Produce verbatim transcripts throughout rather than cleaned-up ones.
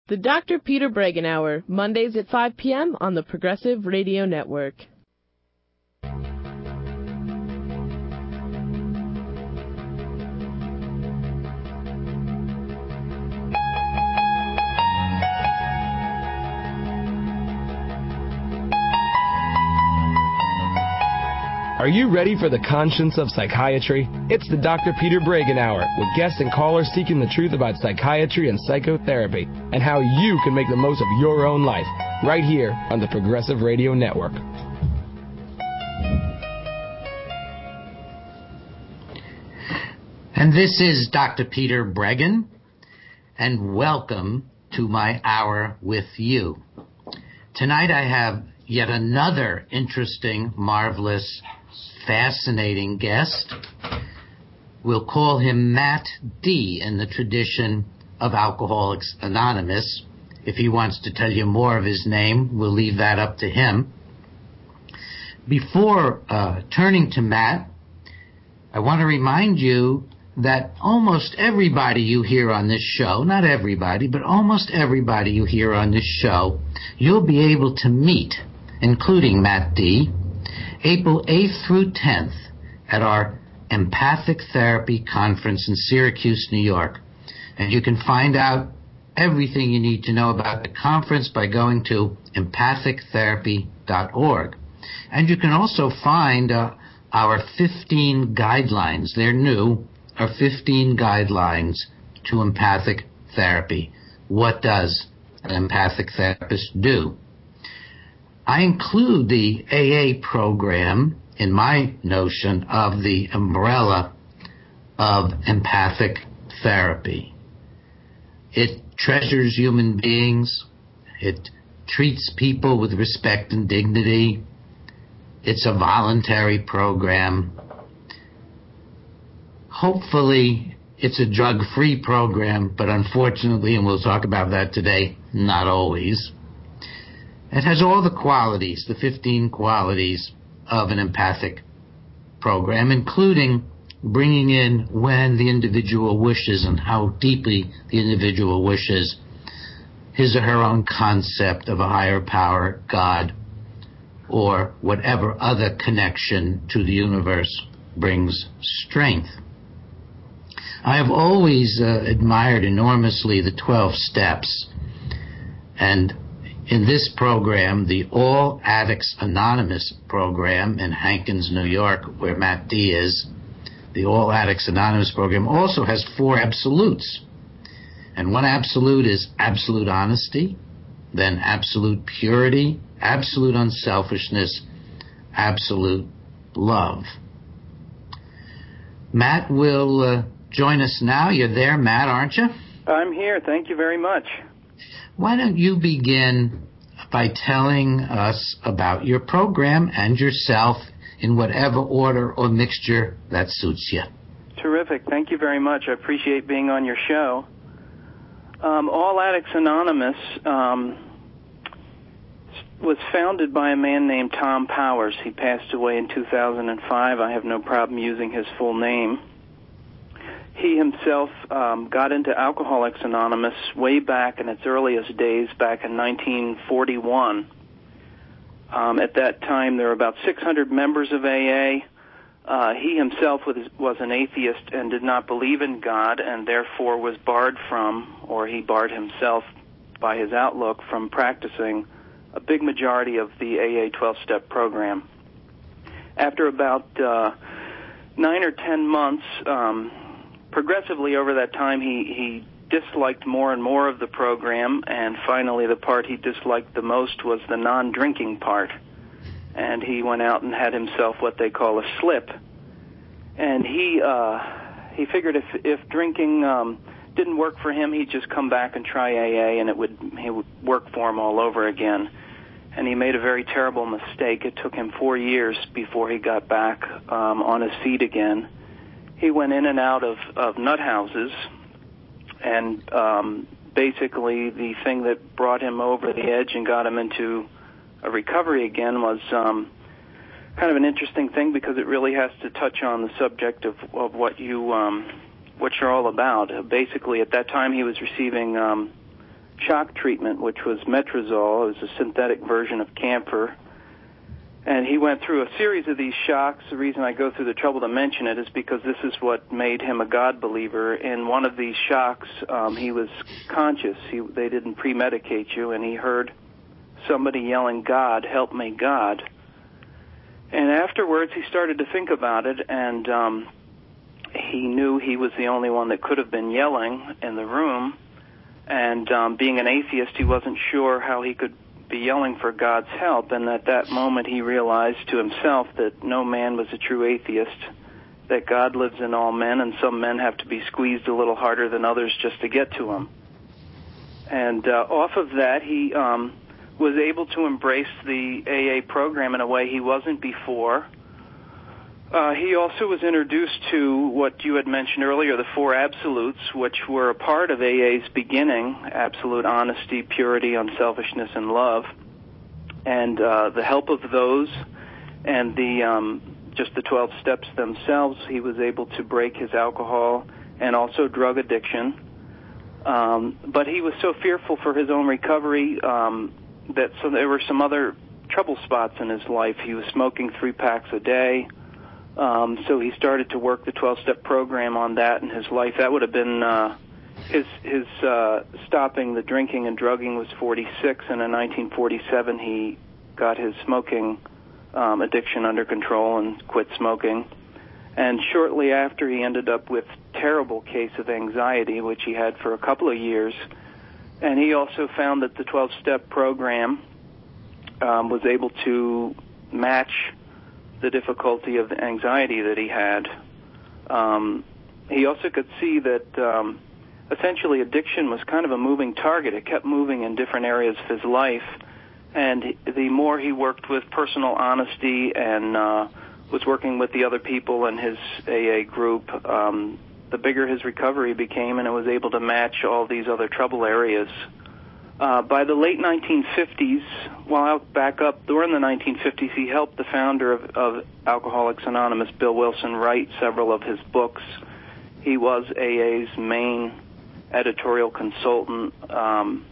The Doctor Peter Bregan Hour, Mondays at five p.m. on the Progressive Radio Network. Are you ready for the conscience of psychiatry? It's the Doctor Peter Bregan Hour, with guests and callers seeking the truth about psychiatry and psychotherapy, and how you can make the most of your own life, right here on the Progressive Radio Network. And this is Doctor Peter Bregan, and welcome to my hour with you. Tonight I have yet another interesting, marvelous, fascinating guest. We'll call him Matt D. in the tradition of Alcoholics Anonymous. If he wants to tell you more of his name, we'll leave that up to him. Before uh, turning to Matt, I want to remind you that almost everybody you hear on this show, not everybody, but almost everybody you hear on this show, you'll be able to meet, including Matt D., April eighth through tenth at our Empathic Therapy Conference in Syracuse, New York. And you can find out everything you need to know about the conference by going to empathic therapy dot org. And you can also find uh, our fifteen guidelines. They're new, our fifteen guidelines to empathic therapy. What does an empathic therapist do? I include the A A program in my notion of the umbrella of empathic therapy. It treasures human beings. It treats people with respect and dignity. It's a voluntary program. Hopefully, it's a drug-free program, but unfortunately, and we'll talk about that today, not always. It has all the qualities, the fifteen qualities of an empathic program, including bringing in when the individual wishes and how deeply the individual wishes his or her own concept of a higher power, God, or whatever other connection to the universe brings strength. I have always uh, admired enormously the twelve steps, and in this program, the All Addicts Anonymous program in Hankins, New York, where Matt D. is, the All Addicts Anonymous program also has four absolutes. And one absolute is absolute honesty, then absolute purity, absolute unselfishness, absolute love. Matt will uh, join us now. You're there, Matt, aren't you? I'm here. Thank you very much. Why don't you begin by telling us about your program and yourself in whatever order or mixture that suits you. Terrific. Thank you very much. I appreciate being on your show. Um, All Addicts Anonymous um, was founded by a man named Tom Powers. He passed away in two thousand five. I have no problem using his full name. He himself um, got into Alcoholics Anonymous way back in its earliest days, back in nineteen forty-one. Um, at that time, there were about six hundred members of A A. Uh, he himself was, was an atheist and did not believe in God, and therefore was barred from, or he barred himself by his outlook from practicing a big majority of the A A twelve-step program. After about uh, nine or ten months, um, progressively over that time, he, he disliked more and more of the program, and finally the part he disliked the most was the non-drinking part. And he went out and had himself what they call a slip. And he uh, he figured if if drinking um, didn't work for him, he'd just come back and try A A, and it would he would work for him all over again. And he made a very terrible mistake. It took him four years before he got back um, on his feet again. He went in and out of, of nut houses, and um, basically the thing that brought him over the edge and got him into a recovery again was um, kind of an interesting thing, because it really has to touch on the subject of, of what you um, what you're all about. Uh, basically, at that time, he was receiving um, shock treatment, which was Metrazole. It was a synthetic version of camphor. And he went through a series of these shocks. The reason I go through the trouble to mention it is because this is what made him a God believer. In one of these shocks, um, he was conscious. He, they didn't pre-medicate you, and he heard somebody yelling, "God, help me, God." And afterwards, he started to think about it, and um, he knew he was the only one that could have been yelling in the room. And um, being an atheist, he wasn't sure how he could be yelling for God's help, and at that moment he realized to himself that no man was a true atheist, that God lives in all men, and some men have to be squeezed a little harder than others just to get to him. And uh, off of that, he um, was able to embrace the A A program in a way he wasn't before. Uh, he also was introduced to what you had mentioned earlier, the four absolutes, which were a part of A A's beginning: absolute honesty, purity, unselfishness, and love. And uh, the help of those and the um, just the twelve steps themselves, he was able to break his alcohol and also drug addiction. Um, but he was so fearful for his own recovery um, that so there were some other trouble spots in his life. He was smoking three packs a day. Um, so he started to work the twelve-step program on that in his life. That would have been uh, his his uh, stopping the drinking and drugging was forty-six, and in nineteen forty-seven he got his smoking um, addiction under control and quit smoking. And shortly after, he ended up with a terrible case of anxiety, which he had for a couple of years. And he also found that the twelve-step program um, was able to match the difficulty of the anxiety that he had. Um, he also could see that um, essentially addiction was kind of a moving target. It kept moving in different areas of his life. And the more he worked with personal honesty and uh, was working with the other people in his A A group, um, the bigger his recovery became, and it was able to match all these other trouble areas. Uh, by the late nineteen fifties, well, I'll back up, during the nineteen fifties, he helped the founder of, of Alcoholics Anonymous, Bill Wilson, write several of his books. He was A A's main editorial consultant. Um,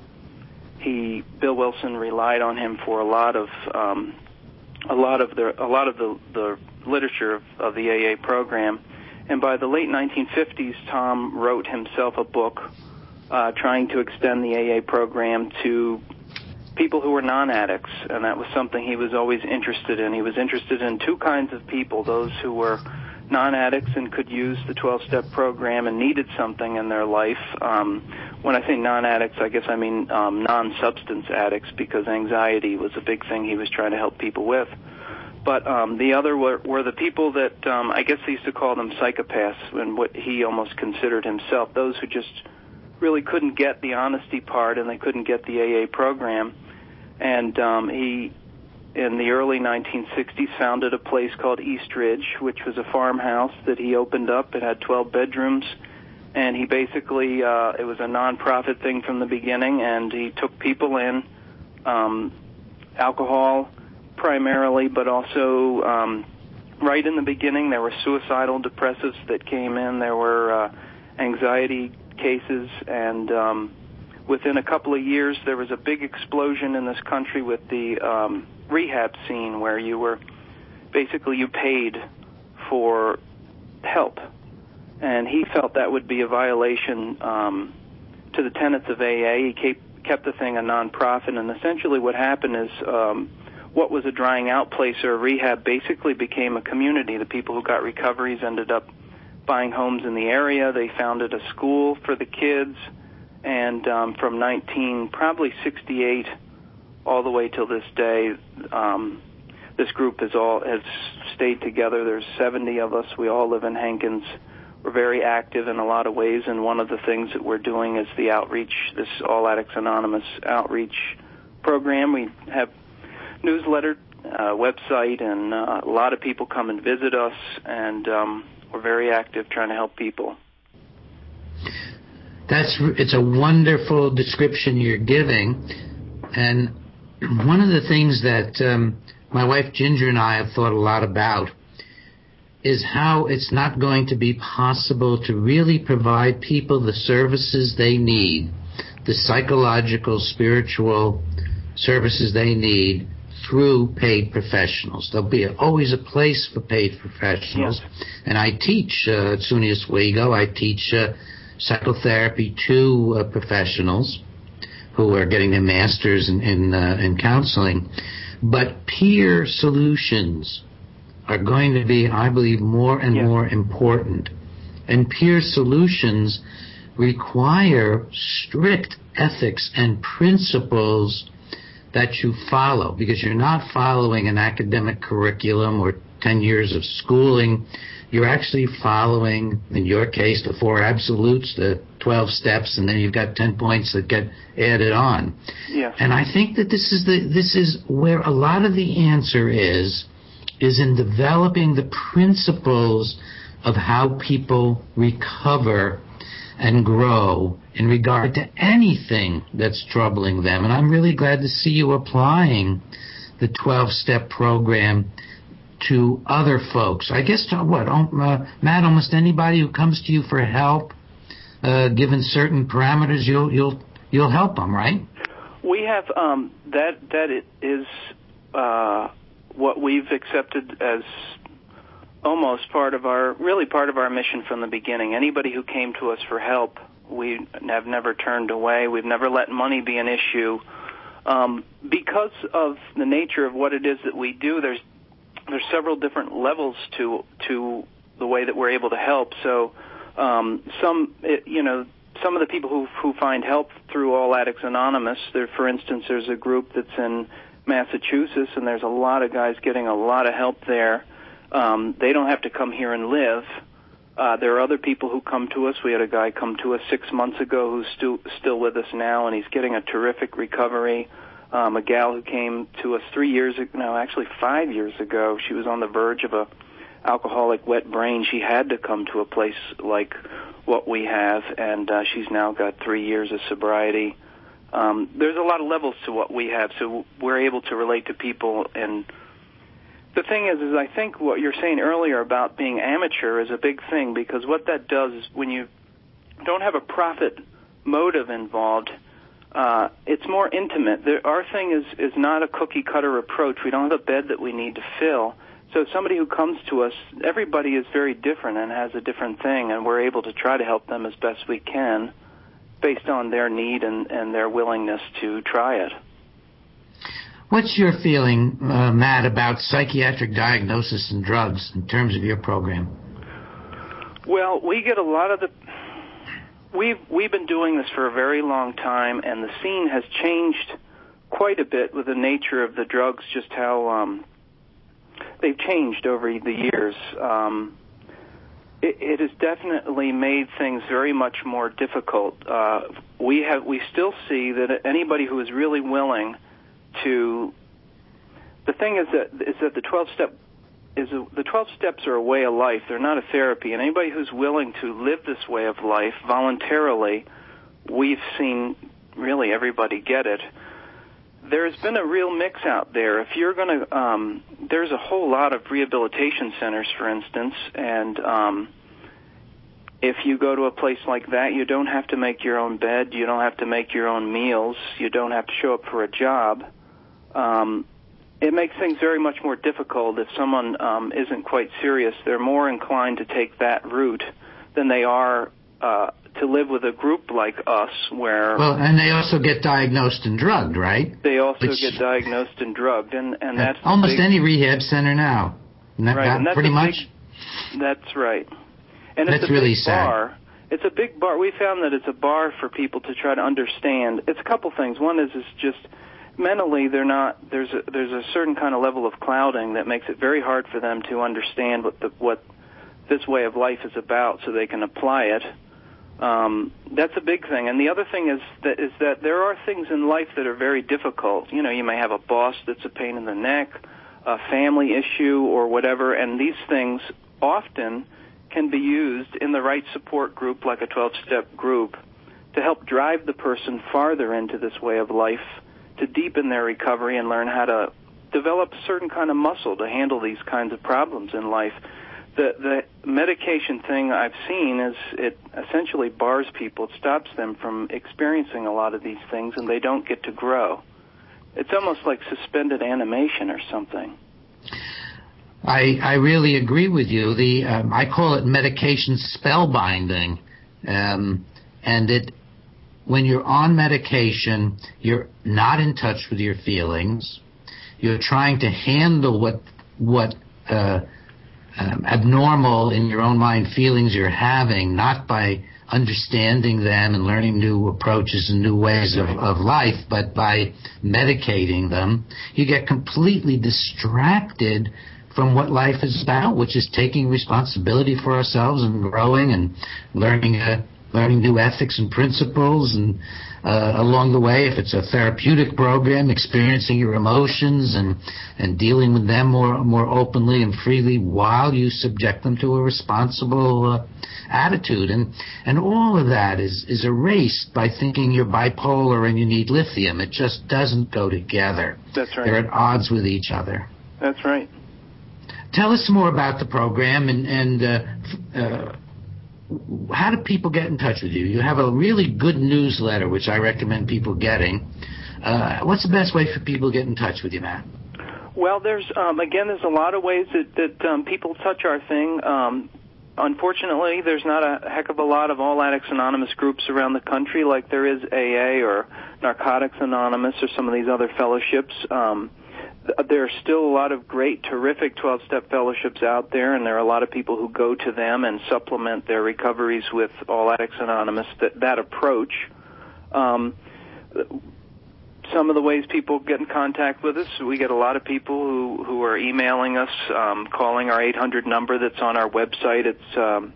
he, Bill Wilson, relied on him for a lot of um, a lot of the a lot of the, the literature of, of the A A program. And by the late nineteen fifties, Tom wrote himself a book Uh, trying to extend the A A program to people who were non-addicts, and that was something he was always interested in. He was interested in two kinds of people: those who were non-addicts and could use the twelve-step program and needed something in their life. Um, when I say non-addicts, I guess I mean um, non-substance addicts, because anxiety was a big thing he was trying to help people with. But um, the other were, were the people that um, I guess they used to call them psychopaths, and what he almost considered himself, those who just really couldn't get the honesty part, and they couldn't get the A A program. And um, he, in the early nineteen sixties, founded a place called East Ridge, which was a farmhouse that he opened up. It had twelve bedrooms, and he basically, uh, it was a non-profit thing from the beginning, and he took people in, um, alcohol primarily, but also um, right in the beginning there were suicidal depressives that came in. There were uh, anxiety cases, and um, within a couple of years there was a big explosion in this country with the um, rehab scene, where you were basically you paid for help, and he felt that would be a violation um, to the tenets of A A. He kept, kept the thing a non-profit, and essentially what happened is um, what was a drying out place or a rehab basically became a community. The people who got recoveries ended up buying homes in the area. They founded a school for the kids, and um, from nineteen probably sixty-eight all the way till this day, um, this group has all has stayed together. There's seventy of us. We all live in Hankins. We're very active in a lot of ways, and one of the things that we're doing is the outreach, this All Addicts Anonymous outreach program. We have newsletter, uh, website, and uh, a lot of people come and visit us, and um, we're very active trying to help people. That's it's a wonderful description you're giving, and one of the things that um, my wife Ginger and I have thought a lot about is how it's not going to be possible to really provide people the services they need, the psychological, spiritual services they need through paid professionals. There'll be a, always a place for paid professionals. Yes. And I teach uh, at SUNY Oswego, I teach uh, psychotherapy to uh, professionals who are getting their masters in, in, uh, in counseling. But peer solutions are going to be, I believe, more and yes. more important. And peer solutions require strict ethics and principles that you follow, because you're not following an academic curriculum or ten years of schooling. You're actually following, in your case, the four absolutes, the twelve steps, and then you've got ten points that get added on. Yes. And I think that this is the this is where a lot of the answer is, is in developing the principles of how people recover and grow in regard to anything that's troubling them. And I'm really glad to see you applying the twelve-step program to other folks. I guess, to what, uh, Matt, almost anybody who comes to you for help, uh, given certain parameters, you'll you'll you'll help them, right? We have um, that that is uh, what we've accepted as almost part of our, really part of our mission from the beginning. Anybody who came to us for help, we have never turned away. We've never let money be an issue. Um, because of the nature of what it is that we do, there's there's several different levels to to the way that we're able to help. So um, some, it, you know, some of the people who who find help through All Addicts Anonymous, there, for instance, there's a group that's in Massachusetts, and there's a lot of guys getting a lot of help there. Um, they don't have to come here and live. Uh, there are other people who come to us. We had a guy come to us six months ago who's still still with us now, and he's getting a terrific recovery. Um, a gal who came to us three years ago, no, actually five years ago, she was on the verge of a alcoholic wet brain. She had to come to a place like what we have, and uh, she's now got three years of sobriety. Um, there's a lot of levels to what we have, so we're able to relate to people. And the thing is, is I think what you're saying earlier about being amateur is a big thing, because what that does is when you don't have a profit motive involved, uh, it's more intimate. There, our thing is, is not a cookie-cutter approach. We don't have a bed that we need to fill. So somebody who comes to us, everybody is very different and has a different thing, and we're able to try to help them as best we can based on their need and, and their willingness to try it. What's your feeling, uh, Matt, about psychiatric diagnosis and drugs in terms of your program? Well, we get a lot of the... We've, we've been doing this for a very long time, and the scene has changed quite a bit with the nature of the drugs, just how um, they've changed over the years. Um, it, it has definitely made things very much more difficult. Uh, we have we still see that anybody who is really willing to, the thing is that is that the twelve-step is a, the twelve steps are a way of life. They're not a therapy, and anybody who's willing to live this way of life voluntarily, we've seen really everybody get it. There's been a real mix out there. If you're going to, um, there's a whole lot of rehabilitation centers, for instance, and um, if you go to a place like that, you don't have to make your own bed, you don't have to make your own meals, you don't have to show up for a job. Um, it makes things very much more difficult if someone um, isn't quite serious. They're more inclined to take that route than they are uh, to live with a group like us, where... Well, and they also get diagnosed and drugged, right? They also Which, get diagnosed and drugged, and, and that's... Almost big, any rehab center now. Isn't that right, and that's pretty big, much? That's right. And That's it's a really big sad. bar. It's a big bar. We found that it's a bar for people to try to understand. It's a couple things. One is, is just mentally they're not, there's a, there's a certain kind of level of clouding that makes it very hard for them to understand what the, what this way of life is about so they can apply it. Um, that's a big thing. And the other thing is that is that there are things in life that are very difficult. You know, you may have a boss that's a pain in the neck, a family issue or whatever, and these things often can be used in the right support group like a twelve-step group to help drive the person farther into this way of life, to deepen their recovery and learn how to develop a certain kind of muscle to handle these kinds of problems in life. the the medication thing I've seen is it essentially bars people. It stops them from experiencing a lot of these things, and they don't get to grow. It's almost like suspended animation or something. I I really agree with you. The um, I call it medication spellbinding, um, and it when you're on medication, you're not in touch with your feelings. You're trying to handle what what uh, um, abnormal in your own mind feelings you're having, not by understanding them and learning new approaches and new ways of, of life, but by medicating them. You get completely distracted from what life is about, which is taking responsibility for ourselves and growing and learning uh, learning new ethics and principles, and uh, along the way, if it's a therapeutic program, experiencing your emotions and and dealing with them more more openly and freely while you subject them to a responsible uh, attitude. And and all of that is is erased by thinking you're bipolar and you need lithium. It just doesn't go together. That's right. They're at odds with each other. That's right. Tell us more about the program, and, and uh, uh, how do people get in touch with you? You have a really good newsletter, which I recommend people getting. Uh, what's the best way for people to get in touch with you, Matt? Well, there's, um, again, there's a lot of ways that, that um, people touch our thing. Um, unfortunately, there's not a heck of a lot of All Addicts Anonymous groups around the country like there is A A or Narcotics Anonymous or some of these other fellowships. Um, There are still a lot of great, terrific twelve-step fellowships out there, and there are a lot of people who go to them and supplement their recoveries with All Addicts Anonymous, that, that approach. Um, some of the ways people get in contact with us, we get a lot of people who, who are emailing us, um, calling our eight hundred number that's on our website. It's um,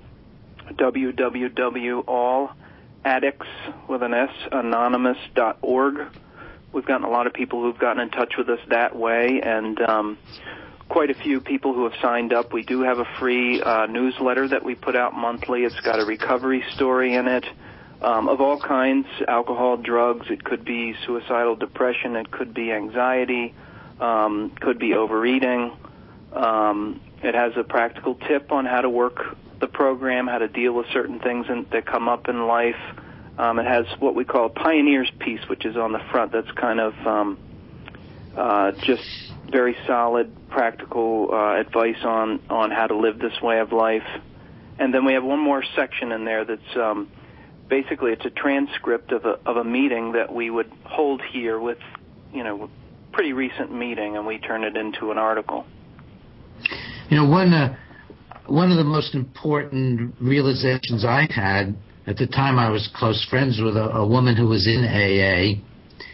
w w w dot all addicts with an S, anonymous dot org. We've gotten a lot of people who've gotten in touch with us that way, and um, quite a few people who have signed up. We do have a free uh, newsletter that we put out monthly. It's got a recovery story in it um, of all kinds, alcohol, drugs. It could be suicidal depression. It could be anxiety. Um, could be overeating. Um, it has a practical tip on how to work the program, how to deal with certain things in, that come up in life. Um, it has what we call a pioneer's piece, which is on the front. That's kind of um, uh, just very solid, practical uh, advice on, on how to live this way of life. And then we have one more section in there that's um, basically it's a transcript of a, of a meeting that we would hold here with, you know, a pretty recent meeting, and we turn it into an article. You know, one uh, one of the most important realizations I had at the time, I was close friends with a, a woman who was in A A,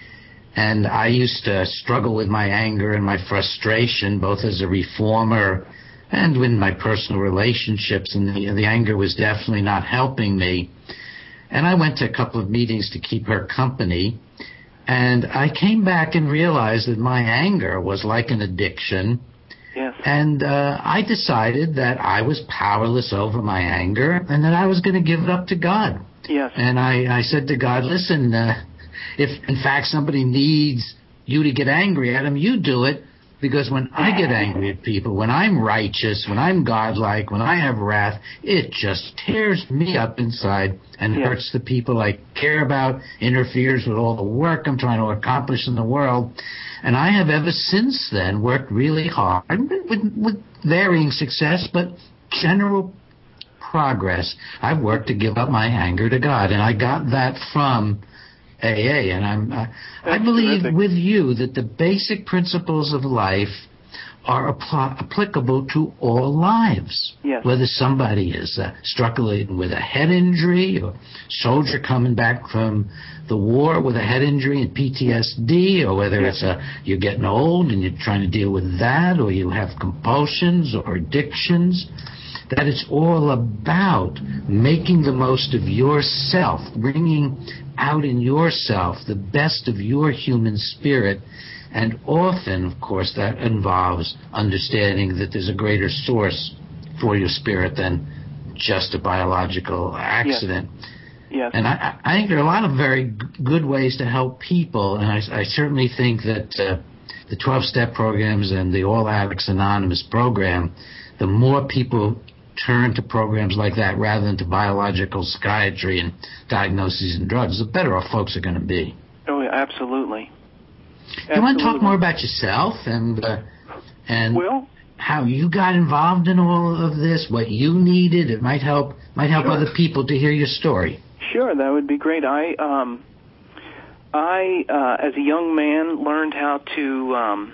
and I used to struggle with my anger and my frustration, both as a reformer and with my personal relationships, and the, the anger was definitely not helping me. And I went to a couple of meetings to keep her company, and I came back and realized that my anger was like an addiction. Yes. And uh, I decided that I was powerless over my anger and that I was going to give it up to God. Yes. And I, I said to God, listen, uh, if in fact somebody needs you to get angry at them, you do it. Because when I get angry at people, when I'm righteous, when I'm godlike, when I have wrath, it just tears me up inside and yes. hurts the people I care about, interferes with all the work I'm trying to accomplish in the world. And I have ever since then worked really hard, with, with varying success, but general progress. I've worked to give up my anger to God, and I got that from A A, and I'm, uh, I believe terrific. with you that the basic principles of life are apl- applicable to all lives. Yes. Whether somebody is uh, struggling with a head injury, or soldier coming back from the war with a head injury and P T S D, or whether yes. it's a you're getting old and you're trying to deal with that, or you have compulsions or addictions. That it's all about making the most of yourself, bringing out in yourself the best of your human spirit. And often, of course, that involves understanding that there's a greater source for your spirit than just a biological accident. Yes. Yes. And I, I think there are a lot of very g- good ways to help people, and I, I certainly think that uh, the twelve-step programs and the All Addicts Anonymous program, the more people turn to programs like that rather than to biological psychiatry and diagnoses and drugs, the better off folks are going to be. Oh, yeah, absolutely. absolutely. You want to talk more about yourself and uh, and well, how you got involved in all of this, what you needed? It might help might help sure. other people to hear your story. Sure, that would be great. I um, I uh, as a young man learned how to. Um,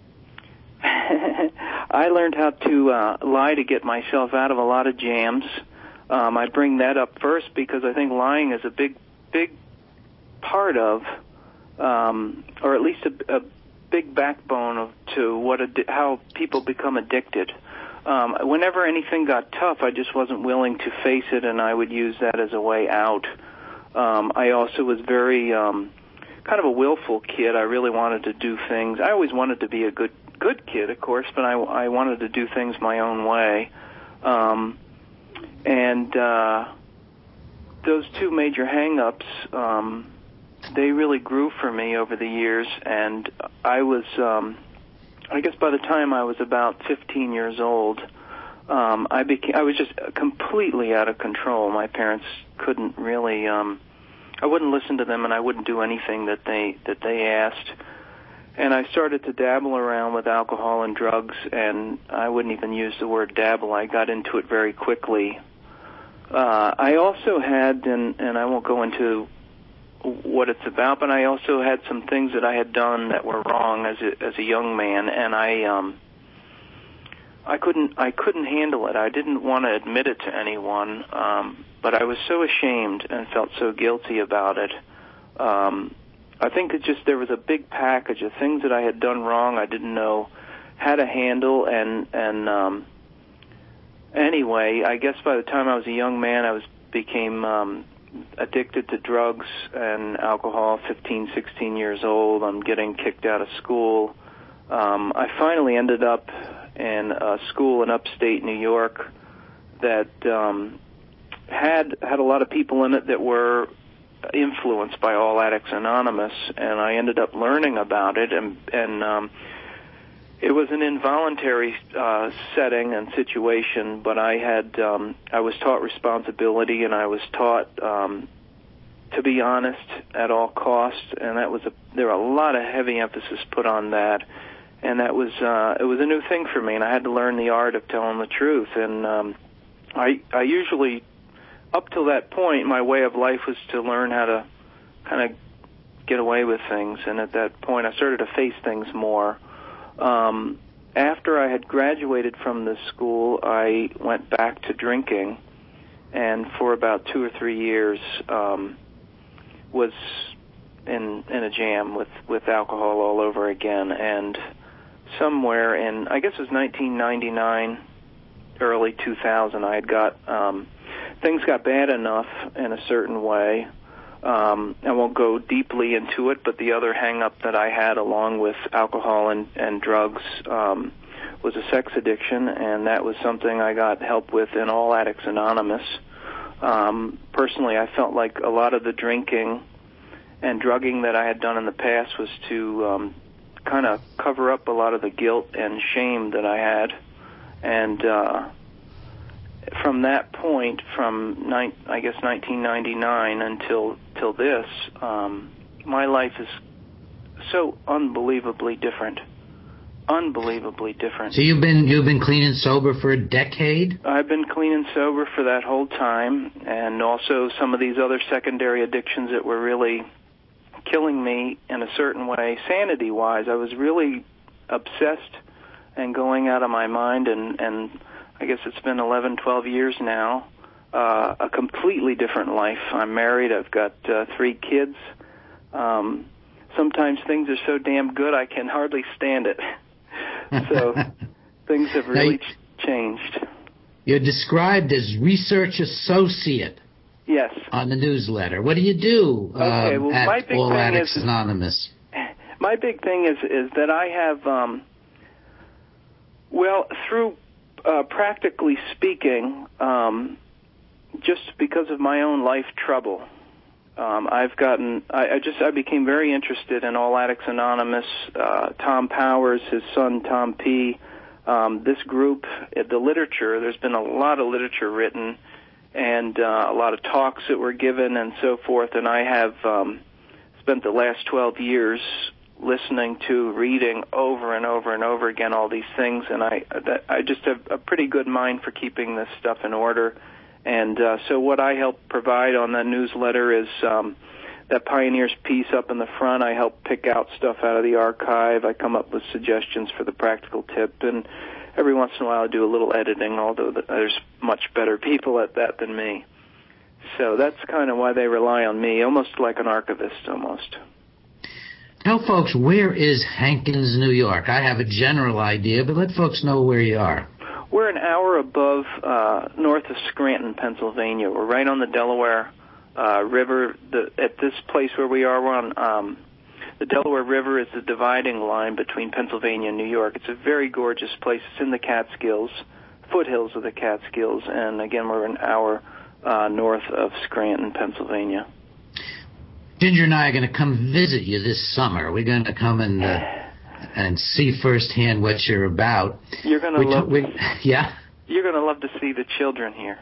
I learned how to uh, lie to get myself out of a lot of jams. Um, I bring that up first because I think lying is a big, big part of, um, or at least a, a big backbone of to what ad- how people become addicted. Um, whenever anything got tough, I just wasn't willing to face it, and I would use that as a way out. Um, I also was very um, kind of a willful kid. I really wanted to do things. I always wanted to be a good good kid, of course, but I, I wanted to do things my own way. Um, and uh, those two major hang-ups, um, they really grew for me over the years, and I was, um, I guess by the time I was about fifteen years old, um, I became, I was just completely out of control. My parents couldn't really, um, I wouldn't listen to them, and I wouldn't do anything that they that they asked. And I started to dabble around with alcohol and drugs, and I wouldn't even use the word dabble. I got into it very quickly. Uh, I also had, and, and I won't go into what it's about, but I also had some things that I had done that were wrong as a, as a young man, and I um, I couldn't I couldn't handle it. I didn't want to admit it to anyone, um, but I was so ashamed and felt so guilty about it. Um, I think it just there was a big package of things that I had done wrong. I didn't know how to handle, and and um, anyway, I guess by the time I was a young man, I was became um, addicted to drugs and alcohol. fifteen, sixteen years old, I'm getting kicked out of school. Um, I finally ended up in a school in upstate New York that um, had had a lot of people in it that were influenced by All Addicts Anonymous, and I ended up learning about it, and, and um, it was an involuntary uh, setting and situation, but I had um, I was taught responsibility, and I was taught um, to be honest at all costs, and that was a there were a lot of heavy emphasis put on that, and that was uh, it was a new thing for me, and I had to learn the art of telling the truth, and um, I I usually. Up till that point, my way of life was to learn how to kind of get away with things, and at that point, I started to face things more. Um, after I had graduated from this school, I went back to drinking, and for about two or three years, um, was in in a jam with, with alcohol all over again. And somewhere in, I guess it was nineteen ninety-nine, early two thousand, I had got... Um, Things got bad enough in a certain way. Um, I won't go deeply into it, but the other hang-up that I had along with alcohol and, and drugs um, was a sex addiction, and that was something I got help with in All Addicts Anonymous. Um, personally, I felt like a lot of the drinking and drugging that I had done in the past was to um, kind of cover up a lot of the guilt and shame that I had. And... Uh, From that point, from ni- I guess nineteen ninety-nine until till this, um, my life is so unbelievably different, unbelievably different. So you've been you've been clean and sober for a decade? I've been clean and sober for that whole time, and also some of these other secondary addictions that were really killing me in a certain way, sanity-wise. I was really obsessed and going out of my mind, and and. I guess it's been eleven, twelve years now, uh, a completely different life. I'm married. I've got uh, three kids. Um, sometimes things are so damn good I can hardly stand it. So things have really ch- changed. You're described as research associate. Yes. On the newsletter. What do you do okay, um, well, at my big All thing Addicts is, Anonymous? My big thing is, is that I have, um, well, through... Uh, practically speaking, um, just because of my own life trouble, um, I've gotten, I, I just, I became very interested in All Addicts Anonymous, uh, Tom Powers, his son Tom P. um, this group, uh, the literature, there's been a lot of literature written and uh, a lot of talks that were given and so forth, and I have um, spent the last twelve years listening to, reading over and over and over again all these things, and I that, I just have a pretty good mind for keeping this stuff in order. And uh, so what I help provide on that newsletter is um, that Pioneers piece up in the front. I help pick out stuff out of the archive. I come up with suggestions for the practical tip, and every once in a while I do a little editing, although there's much better people at that than me. So that's kind of why they rely on me, almost like an archivist almost. Tell folks, where is Hankins, New York? I have a general idea, but let folks know where you are. We're an hour above, uh, north of Scranton, Pennsylvania. We're right on the Delaware uh, River. The, at this place where we are, we're on um, the Delaware River is the dividing line between Pennsylvania and New York. It's a very gorgeous place. It's in the Catskills, foothills of the Catskills, and again, we're an hour uh, north of Scranton, Pennsylvania. Ginger and I are going to come visit you this summer. We're going to come and uh, and see firsthand what you're about. You're going to love. We, yeah. You're going to love to see the children here.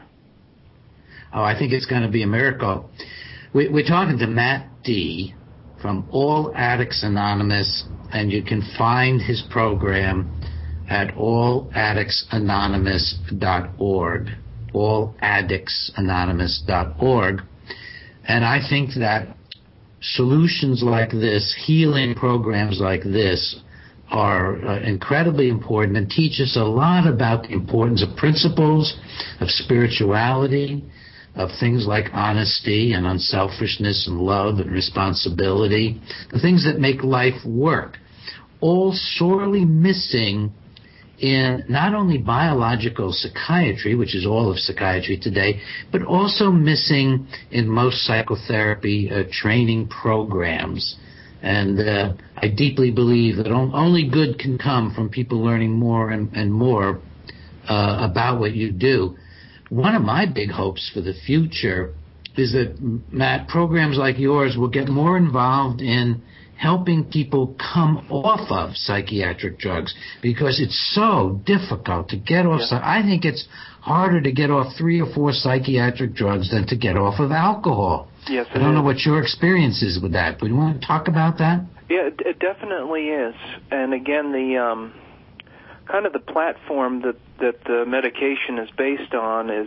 Oh, I think it's going to be a miracle. We, we're talking to Matt D. from All Addicts Anonymous, and you can find his program at all addicts anonymous dot org. all addicts anonymous dot org. And I think that solutions like this, healing programs like this, are uh, incredibly important and teach us a lot about the importance of principles, of spirituality, of things like honesty and unselfishness and love and responsibility, the things that make life work, all sorely missing in not only biological psychiatry, which is all of psychiatry today, but also missing in most psychotherapy uh, training programs. And uh, I deeply believe that only good can come from people learning more and, and more uh, about what you do. One of my big hopes for the future is that, Matt, programs like yours will get more involved in helping people come off of psychiatric drugs, because it's so difficult to get off. Yeah. I think it's harder to get off three or four psychiatric drugs than to get off of alcohol. Yes, I don't is. know what your experience is with that, but you want to talk about that? Yeah, it, it definitely is. And again, the um, kind of the platform that, that the medication is based on is,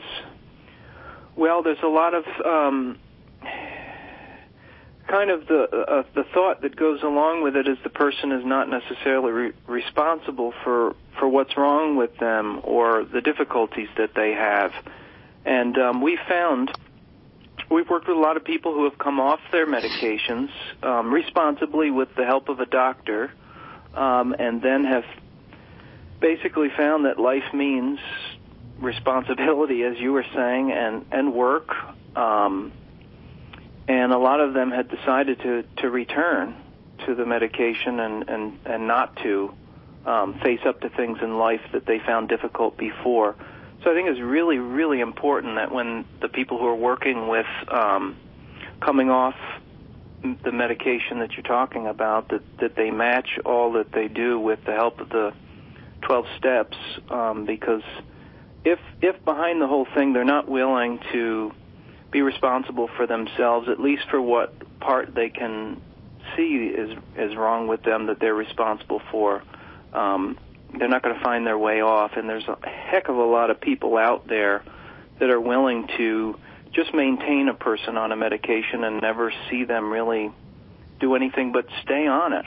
well, there's a lot of um, kind of the uh, the thought that goes along with it is the person is not necessarily re- responsible for, for what's wrong with them or the difficulties that they have. And um, we found, we've worked with a lot of people who have come off their medications um, responsibly with the help of a doctor, um, and then have basically found that life means responsibility, as you were saying, and, and work. Um, and a lot of them had decided to, to return to the medication and, and, and not to um, face up to things in life that they found difficult before. So I think it's really, really important that when the people who are working with um, coming off the medication that you're talking about, that, that they match all that they do with the help of the twelve steps, um, because if if behind the whole thing they're not willing to be responsible for themselves, at least for what part they can see is is wrong with them that they're responsible for, um, they're not going to find their way off. And there's a heck of a lot of people out there that are willing to just maintain a person on a medication and never see them really do anything but stay on it.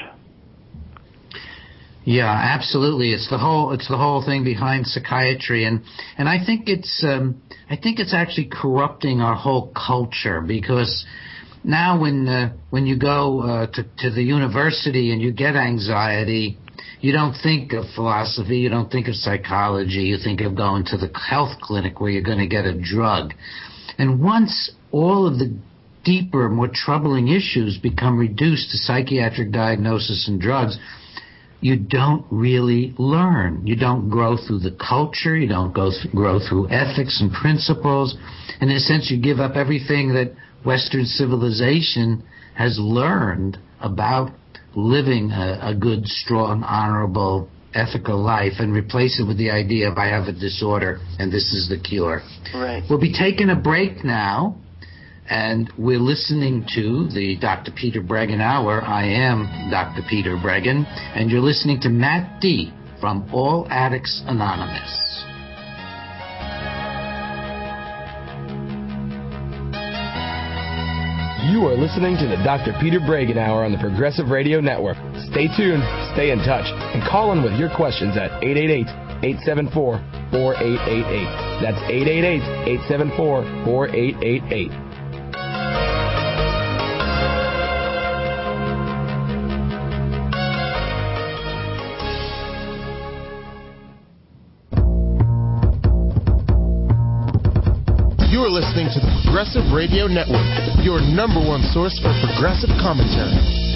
Yeah, absolutely. It's the whole it's the whole thing behind psychiatry, and and I think it's um, I think it's actually corrupting our whole culture, because now when uh, when you go uh, to to the university and you get anxiety, you don't think of philosophy, you don't think of psychology, you think of going to the health clinic where you're going to get a drug. And once all of the deeper, more troubling issues become reduced to psychiatric diagnosis and drugs, you don't really learn. You don't grow through the culture. You don't go th- grow through ethics and principles. In a sense, you give up everything that Western civilization has learned about living a, a good, strong, honorable, ethical life and replace it with the idea of I have a disorder and this is the cure. Right. We'll be taking a break now, and we're listening to the Doctor Peter Breggin Hour. I am Doctor Peter Breggin, and you're listening to Matt D. from All Addicts Anonymous. You are listening to the Doctor Peter Breggin Hour on the Progressive Radio Network. Stay tuned, stay in touch, and call in with your questions at eight eight eight, eight seven four, four eight eight eight. That's eight eight eight, eight seven four, four eight eight eight. You're listening to the Progressive Radio Network, your number one source for progressive commentary.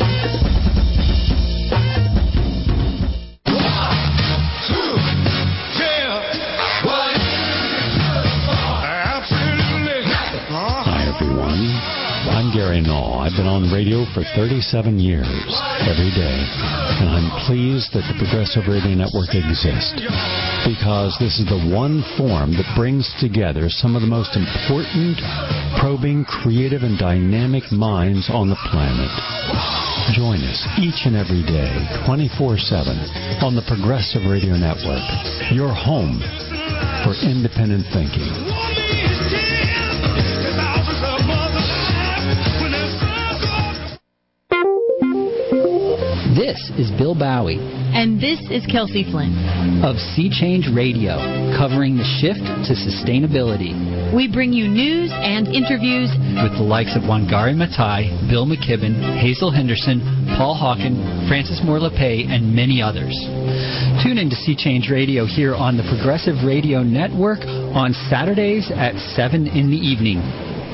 Hi, everyone. I'm Gary Null. I've been on radio for thirty-seven years, every day, and I'm pleased that the Progressive Radio Network exists, because this is the one form that brings together some of the most important, probing, creative, and dynamic minds on the planet. Join us each and every day, twenty-four seven, on the Progressive Radio Network, your home for independent thinking. This is Bill Bowie. And this is Kelsey Flynn. Of Sea Change Radio, covering the shift to sustainability. We bring you news and interviews with the likes of Wangari Maathai, Bill McKibben, Hazel Henderson, Paul Hawken, Francis Moore LePay, and many others. Tune in to Sea Change Radio here on the Progressive Radio Network on Saturdays at seven in the evening.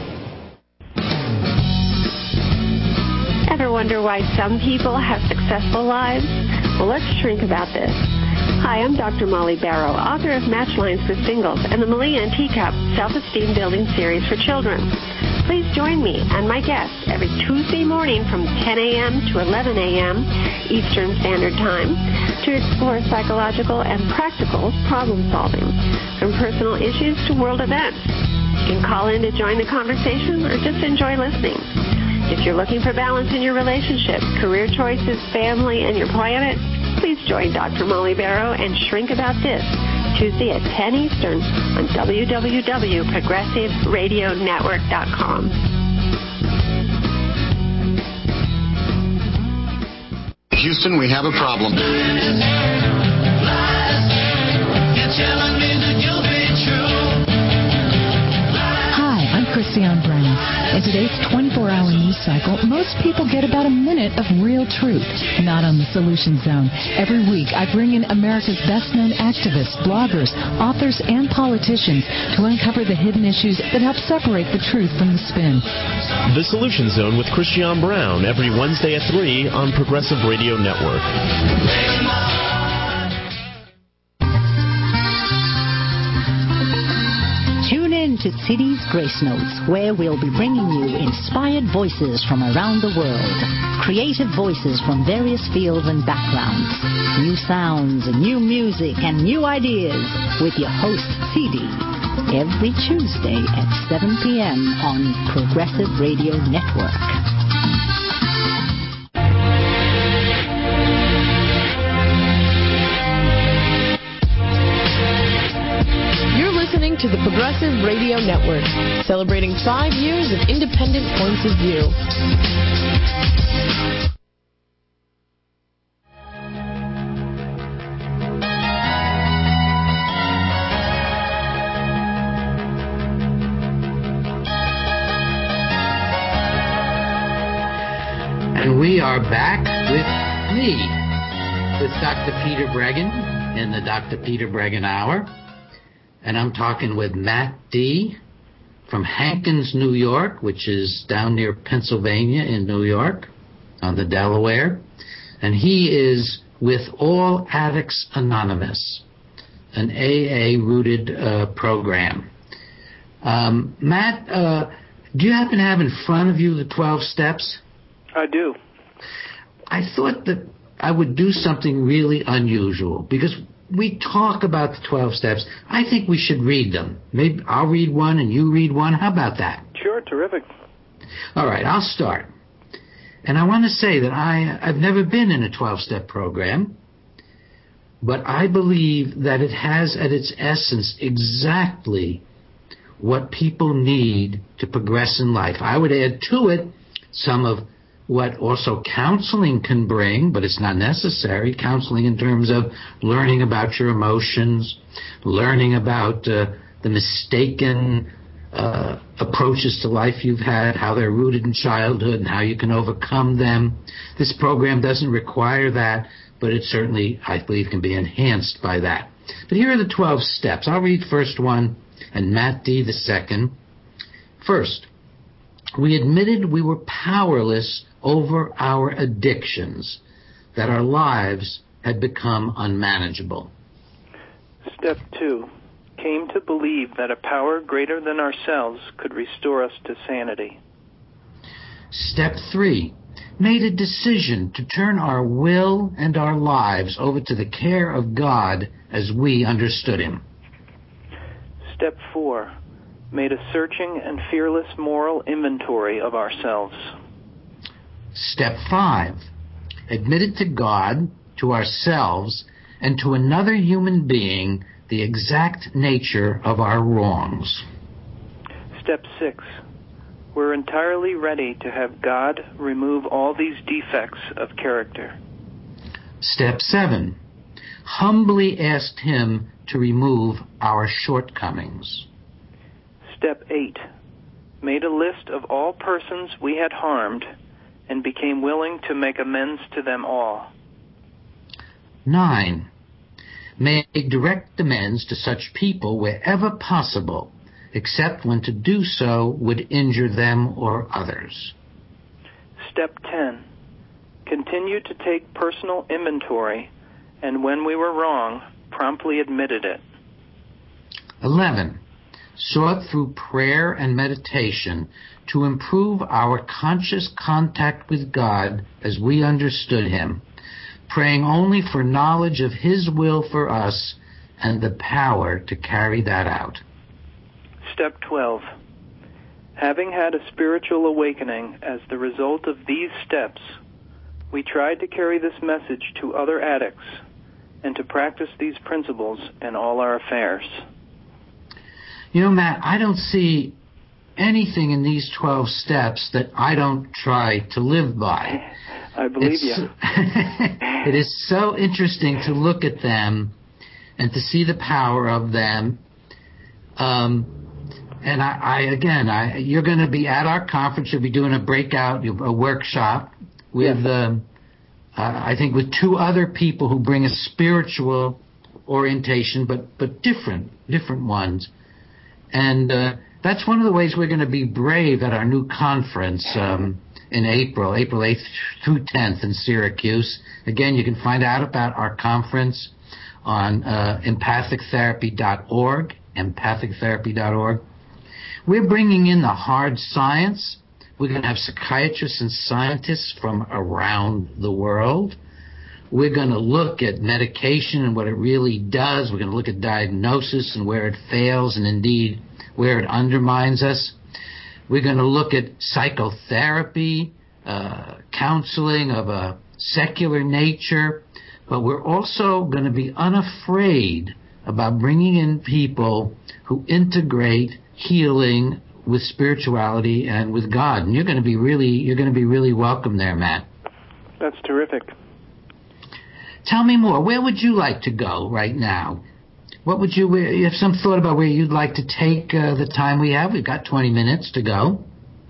Ever wonder why some people have successful lives? Well, let's shrink about this. Hi, I'm Doctor Molly Barrow, author of Match Lines for Singles and the Malie and Teacup Self-Esteem Building Series for Children. Please join me and my guests every Tuesday morning from ten a.m. to eleven a.m. Eastern Standard Time to explore psychological and practical problem solving, from personal issues to world events. You can call in to join the conversation or just enjoy listening. If you're looking for balance in your relationship, career choices, family, and your planet, please join Doctor Molly Barrow and Shrink About This, Tuesday at ten Eastern on w w w dot progressive radio network dot com. Houston, we have a problem. Hi, I'm Christiane Brown. In today's twenty-four hour news cycle, most people get about a minute of real truth. Not on the Solution Zone. Every week, I bring in America's best-known activists, bloggers, authors, and politicians to uncover the hidden issues that help separate the truth from the spin. The Solution Zone with Christiane Brown every Wednesday at three on Progressive Radio Network. Tune in to City's Grace Notes, where we'll be bringing you inspired voices from around the world. Creative voices from various fields and backgrounds. New sounds, new music, and new ideas with your host, C D. Every Tuesday at seven p.m. on Progressive Radio Network. To the Progressive Radio Network, celebrating five years of independent points of view. And we are back with me, with Doctor Peter Breggin in the Doctor Peter Breggin Hour. And I'm talking with Matt D. from Hankins, New York, which is down near Pennsylvania in New York on the Delaware. And he is with All Addicts Anonymous, an A A-rooted uh, program. Um, Matt, uh, do you happen to have in front of you the twelve steps? I do. I thought that I would do something really unusual, because we talk about the twelve steps. I think we should read them. Maybe I'll read one and you read one. How about that? Sure, terrific. All right, I'll start. And I want to say that I, I've never been in a twelve-step program, but I believe that it has at its essence exactly what people need to progress in life. I would add to it some of what also counseling can bring, but it's not necessary. Counseling in terms of learning about your emotions, learning about uh, the mistaken uh, approaches to life you've had, how they're rooted in childhood, and how you can overcome them. This program doesn't require that, but it certainly, I believe, can be enhanced by that. But here are the twelve steps. I'll read first one, and Matt D. the second. First, we admitted we were powerless over our addictions, that our lives had become unmanageable. Step two, came to believe that a power greater than ourselves could restore us to sanity. Step three, made a decision to turn our will and our lives over to the care of God as we understood Him. Step four, made a searching and fearless moral inventory of ourselves. Step five, admitted to God, to ourselves, and to another human being the exact nature of our wrongs. Step six, we're entirely ready to have God remove all these defects of character. Step seven, humbly asked Him to remove our shortcomings. Step eight, made a list of all persons we had harmed and became willing to make amends to them all. Nine, made direct amends to such people wherever possible, except when to do so would injure them or others. Step ten, continued to take personal inventory, and when we were wrong, promptly admitted it. Eleven, sought through prayer and meditation to improve our conscious contact with God as we understood Him, praying only for knowledge of His will for us and the power to carry that out. Step twelve, having had a spiritual awakening as the result of these steps, we tried to carry this message to other addicts and to practice these principles in all our affairs. You know, Matt, I don't see anything in these twelve steps that I don't try to live by. I believe it's, you. It is so interesting to look at them and to see the power of them. Um, and I, I again, I, you're going to be at our conference. You'll be doing a breakout, a workshop with, yes. um, uh, I think, with two other people who bring a spiritual orientation, but but different, different ones. And uh, that's one of the ways we're going to be brave at our new conference um, in April, April eighth through tenth in Syracuse. Again, you can find out about our conference on uh, empathic therapy dot org, empathic therapy dot org. We're bringing in the hard science. We're going to have psychiatrists and scientists from around the world. We're going to look at medication and what it really does. We're going to look at diagnosis and where it fails and indeed where it undermines us. We're going to look at psychotherapy, uh, counseling of a secular nature, but we're also going to be unafraid about bringing in people who integrate healing with spirituality and with God. And you're going to be really, you're going to be really welcome there, Matt. That's terrific. Tell me more. Where would you like to go right now? What would you, you have some thought about where you'd like to take uh, the time we have? We've got twenty minutes to go.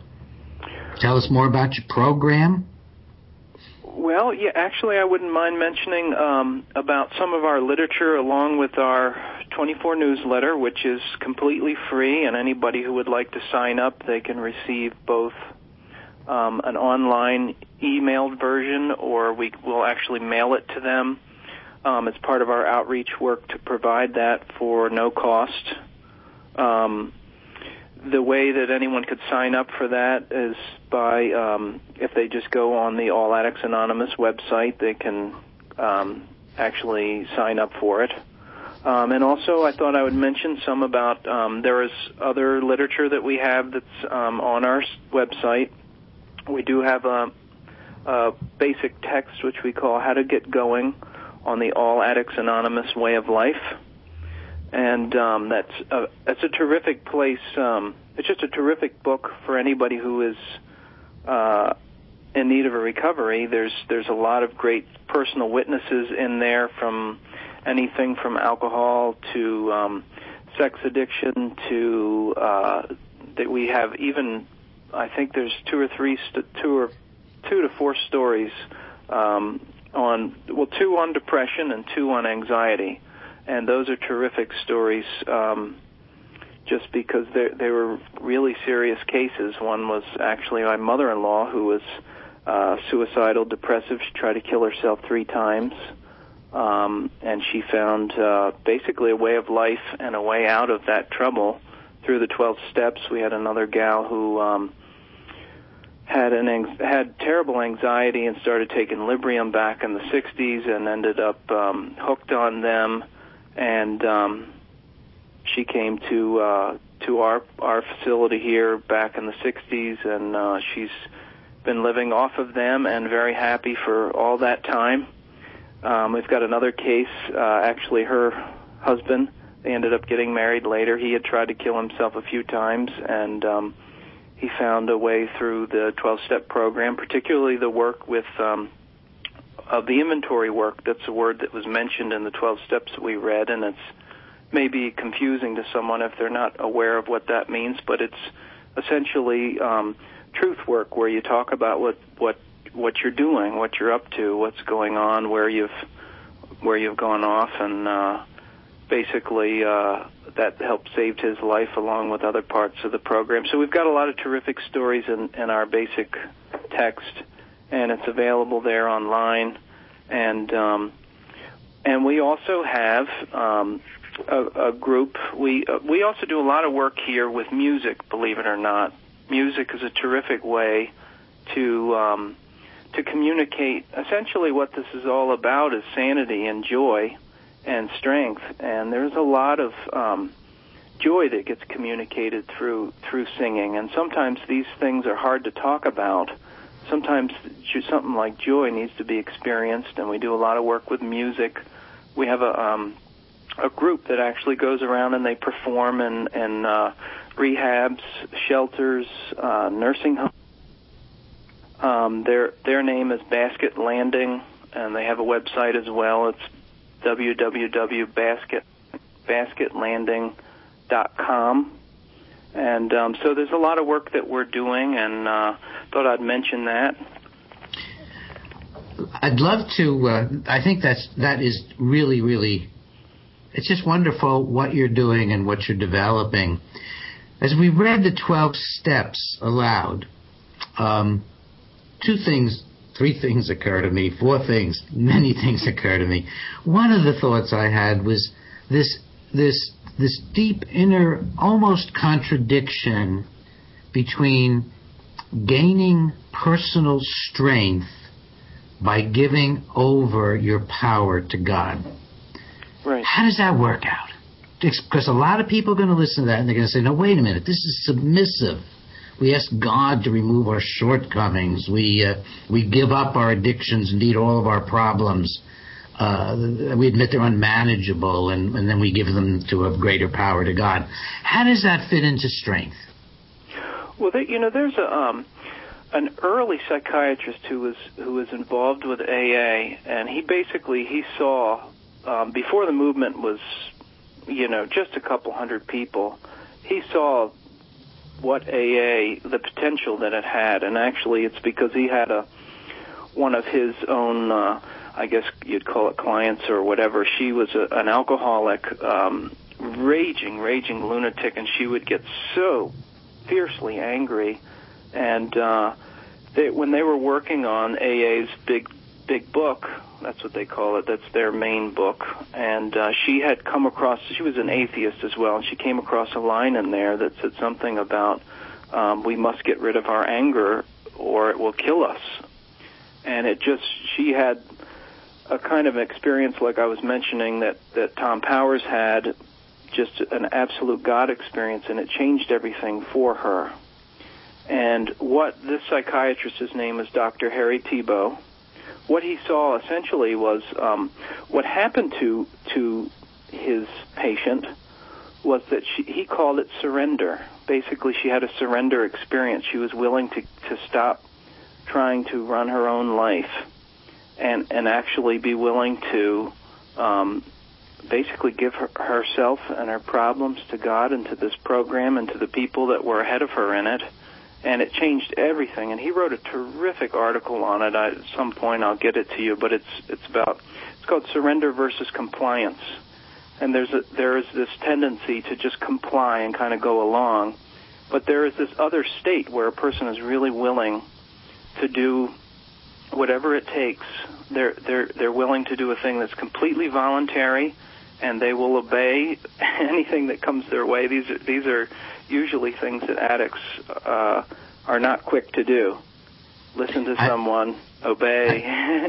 Tell us more about your program. Well, yeah, actually, I wouldn't mind mentioning um, about some of our literature along with our twenty-four newsletter, which is completely free, and anybody who would like to sign up, they can receive both um, an online emailed version, or we will actually mail it to them. Um, it's part of our outreach work to provide that for no cost. Um, the way that anyone could sign up for that is by, um, if they just go on the All Addicts Anonymous website, they can um, actually sign up for it. Um, and also, I thought I would mention some about, um, there is other literature that we have that's um, on our website. We do have a, a basic text, which we call How to Get Going on the All Addicts Anonymous Way of Life. And um, that's, a, that's a terrific place. Um, it's just a terrific book for anybody who is uh, in need of a recovery. There's, there's a lot of great personal witnesses in there, from anything from alcohol to um, sex addiction to uh, that we have even, I think there's two or three, st- two or two to four stories um, on, well, two on depression and two on anxiety. And those are terrific stories um, just because they were really serious cases. One was actually my mother-in-law, who was uh, suicidal, depressive. She tried to kill herself three times. Um, and she found uh, basically a way of life and a way out of that trouble through the twelve steps. We had another gal who um, had an ang- had terrible anxiety and started taking Librium back in the sixties and ended up um, hooked on them. And um, she came to uh, to our our facility here back in the sixties, and uh, she's been living off of them and very happy for all that time. Um, we've got another case, uh, actually her husband, they ended up getting married later. He had tried to kill himself a few times, and um, he found a way through the twelve-step program, particularly the work with um, of the inventory work. That's a word that was mentioned in the twelve steps that we read, and it's maybe confusing to someone if they're not aware of what that means, but it's essentially um, truth work, where you talk about what, what what you're doing, what you're up to, what's going on, where you've where you've gone off, and uh, basically uh, that helped saved his life along with other parts of the program. So we've got a lot of terrific stories in, in our basic text, and it's available there online. And um, and we also have um, a, a group. We uh, we also do a lot of work here with music, believe it or not. Music is a terrific way to um, to communicate. Essentially what this is all about is sanity and joy and strength, and there's a lot of um, joy that gets communicated through through singing, and sometimes these things are hard to talk about. Sometimes something like joy needs to be experienced, and we do a lot of work with music. We have a um, a group that actually goes around and they perform in, in uh, rehabs, shelters, uh, nursing homes. Um, their their name is Basket Landing, and they have a website as well. It's w w w dot basket basket landing dot com. And um, so there's a lot of work that we're doing, and uh, thought I'd mention that. I'd love to. Uh, I think that's that is really, really. It's just wonderful what you're doing and what you're developing. As we read the twelve steps aloud, um, two things, three things occur to me, four things, many things occur to me. One of the thoughts I had was this this this deep inner almost contradiction between gaining personal strength by giving over your power to God. Right. How does that work out? Because a lot of people are going to listen to that and they're going to say, no, wait a minute, this is submissive. We ask God to remove our shortcomings. We uh, we give up our addictions and eat all of our problems. Uh, we admit they're unmanageable, and, and then we give them to a greater power to God. How does that fit into strength? Well, there, you know, there's a um, an early psychiatrist who was who was involved with A A, and he basically he saw um, before the movement was, you know, just a couple hundred people. He saw what A A, the potential that it had, and actually it's because he had a one of his own, uh, I guess you'd call it clients or whatever. She was a, an alcoholic, um, raging, raging lunatic, and she would get so fiercely angry. And uh, they, when they were working on A A's big big book. That's what they call it. That's their main book. And uh, she had come across, she was an atheist as well, and she came across a line in there that said something about um, we must get rid of our anger or it will kill us. And it just, she had a kind of experience like I was mentioning that, that Tom Powers had, just an absolute God experience, and it changed everything for her. And what this psychiatrist's name is Doctor Harry Tiebout. What he saw essentially was um, what happened to to his patient was that she, he called it surrender. Basically, she had a surrender experience. She was willing to, to stop trying to run her own life and, and actually be willing to um, basically give her, herself and her problems to God and to this program and to the people that were ahead of her in it. And it changed everything. And he wrote a terrific article on it. I, at some point I'll get it to you, but it's it's about it's called Surrender versus Compliance. And there's a, there is this tendency to just comply and kind of go along, but there is this other state where a person is really willing to do whatever it takes. They're they're they're willing to do a thing that's completely voluntary, and they will obey anything that comes their way. These are these are usually things that addicts uh, are not quick to do. Listen to I, someone, obey.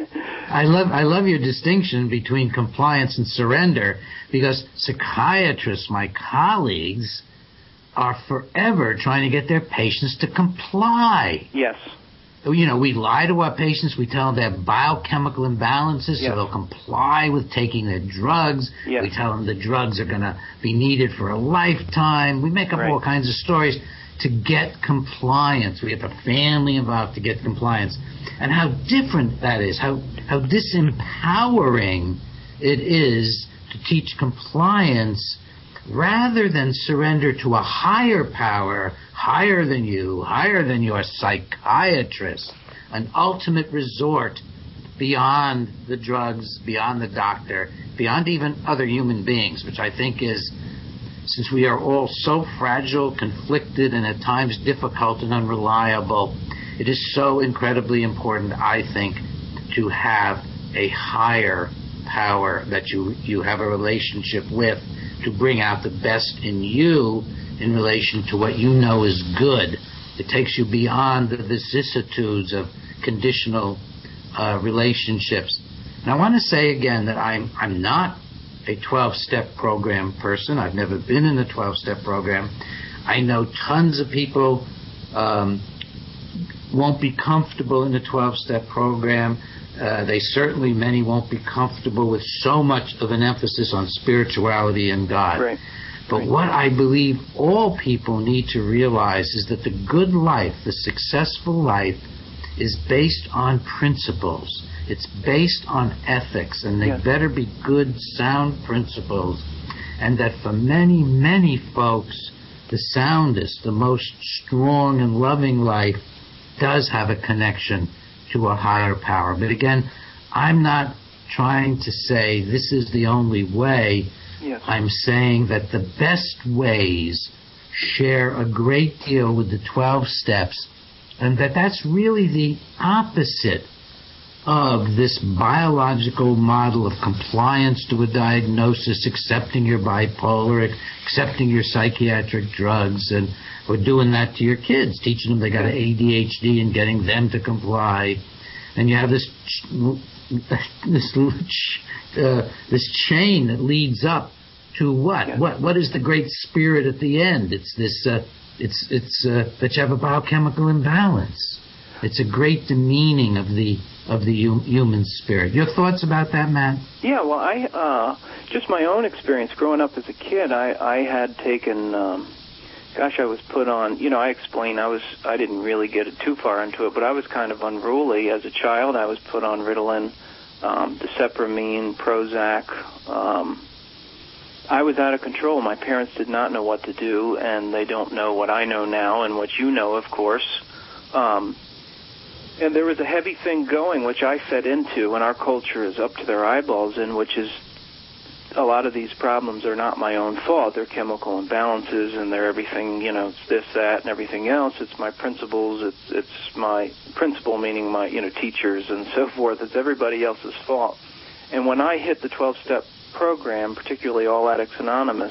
I love I love your distinction between compliance and surrender, because psychiatrists, my colleagues, are forever trying to get their patients to comply. Yes. You know, we lie to our patients. We tell them they have biochemical imbalances, yes. so they'll comply with taking their drugs. Yes. We tell them the drugs are going to be needed for a lifetime. We make up right. all kinds of stories to get compliance. We have a family involved to get compliance. And how different that is, how, how disempowering it is to teach compliance rather than surrender to a higher power, higher than you, higher than your psychiatrist, an ultimate resort beyond the drugs, beyond the doctor, beyond even other human beings, which I think is, since we are all so fragile, conflicted, and at times difficult and unreliable, it is so incredibly important, I think, to have a higher power that you, you have a relationship with, to bring out the best in you in relation to what you know is good. It takes you beyond the vicissitudes of conditional uh, relationships. And I want to say again that I'm I'm not a twelve-step program person. I've never been in a twelve-step program. I know tons of people um, won't be comfortable in a twelve-step program. Uh, they certainly, many won't be comfortable with so much of an emphasis on spirituality and God. Right. But right. what I believe all people need to realize is that the good life, the successful life, is based on principles. It's based on ethics, and they yes. better be good, sound principles. And that for many, many folks, the soundest, the most strong and loving life does have a connection to a higher power. But again, I'm not trying to say this is the only way. Yes. I'm saying that the best ways share a great deal with the twelve steps, and that that's really the opposite of this biological model of compliance to a diagnosis, accepting your bipolar, accepting your psychiatric drugs, and we're doing that to your kids, teaching them they got A D H D and getting them to comply. And you have this this uh, this chain that leads up to what? Yeah. What what is the great spirit at the end? It's this. Uh, it's it's uh, that you have a biochemical imbalance. It's a great demeaning of the of the hum, human spirit. Your thoughts about that, Matt? Yeah, well, I uh, just my own experience growing up as a kid. I I had taken. Um, Gosh, I was put on, you know, I explained, I was, I didn't really get it too far into it, but I was kind of unruly as a child. I was put on Ritalin, um, Desipramine, Prozac. Um, I was out of control. My parents did not know what to do, and they don't know what I know now and what you know, of course. Um, and there was a heavy thing going, which I fed into, and our culture is up to their eyeballs in, which is a lot of these problems are not my own fault. They're chemical imbalances, and they're everything, you know, it's this, that, and everything else. It's my principles. It's it's my principal, meaning my, you know, teachers and so forth. It's everybody else's fault. And when I hit the twelve-step program, particularly All Addicts Anonymous,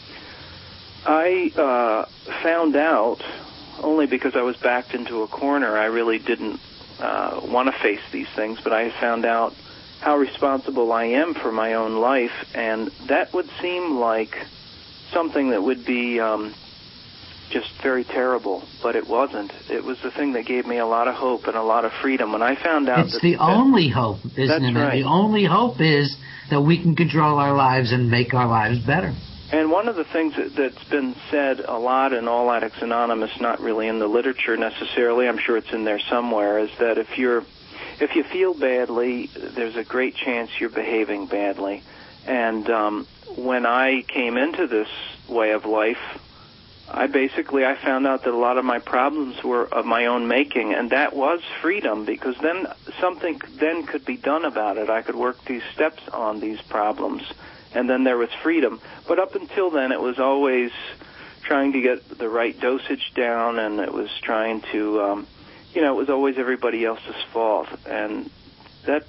I uh, found out, only because I was backed into a corner, I really didn't uh, want to face these things, but I found out how responsible I am for my own life, and that would seem like something that would be um, just very terrible, but it wasn't. It was the thing that gave me a lot of hope and a lot of freedom. When I found out it's that... the that, only hope, isn't that's it? Right. The only hope is that we can control our lives and make our lives better. And one of the things that, that's been said a lot in All Addicts Anonymous, not really in the literature necessarily, I'm sure it's in there somewhere, is that if you're if you feel badly, there's a great chance you're behaving badly. And um, when I came into this way of life, I basically I found out that a lot of my problems were of my own making, and that was freedom, because then something then could be done about it. I could work these steps on these problems, and then there was freedom. But up until then, it was always trying to get the right dosage down, and it was trying to, um, you know, it was always everybody else's fault. And that,